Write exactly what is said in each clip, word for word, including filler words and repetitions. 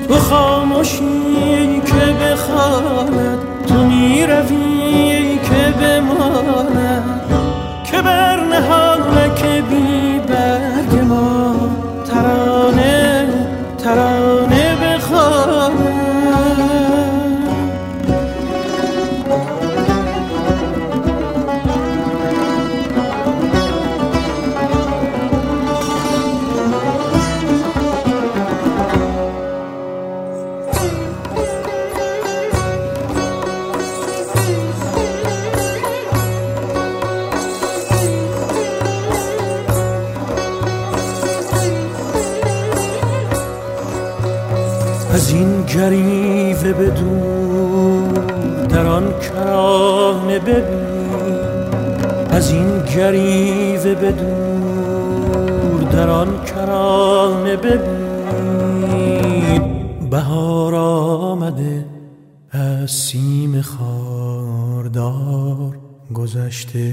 تو خاموشی که بخواند، تو میروی که بماند، که بر نهالک بی برگ ما ترانه ترانه بخواند. از این گریوه بدور در آن کرانه ببین، از این گریوه بدور در آن کرانه ببین، بهار آمده از سیم خاردار گذشته.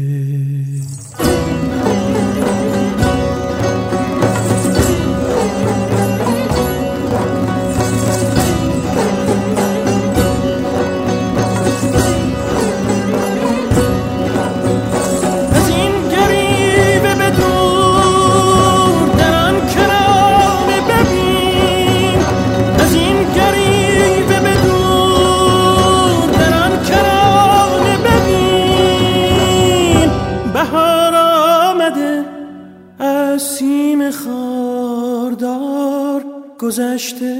سیم خاردار گذشته،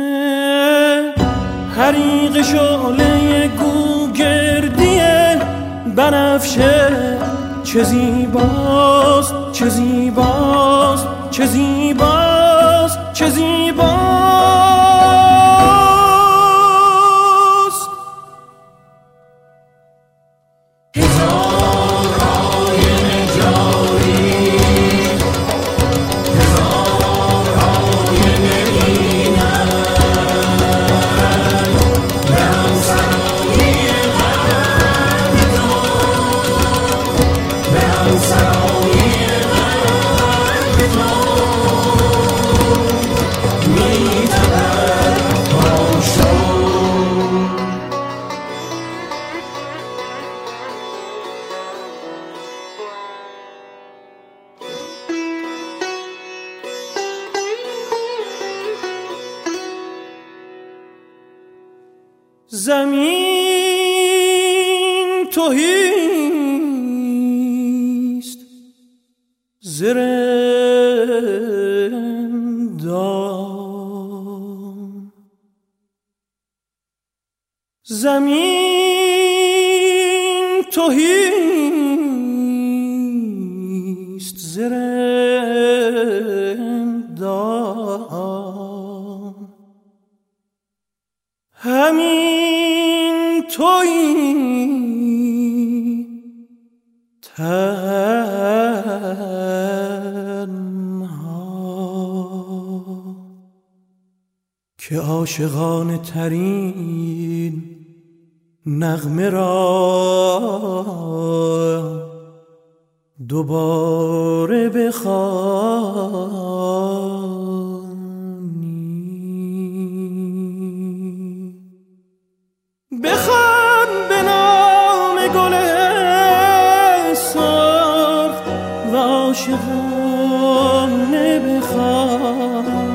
حریق شعله گوگردی بنفشه، چه زیباست چه زیباست چه زیباست چه زیباست. هزار آینه جاری، زمین تهیست ز رندان، زمین تهیست ز رندان، همین تویی تنها که عاشقانه ترین نغمه را دوباره بخوانی. بخوان به نام گل سرخ و عاشقانه بخوان،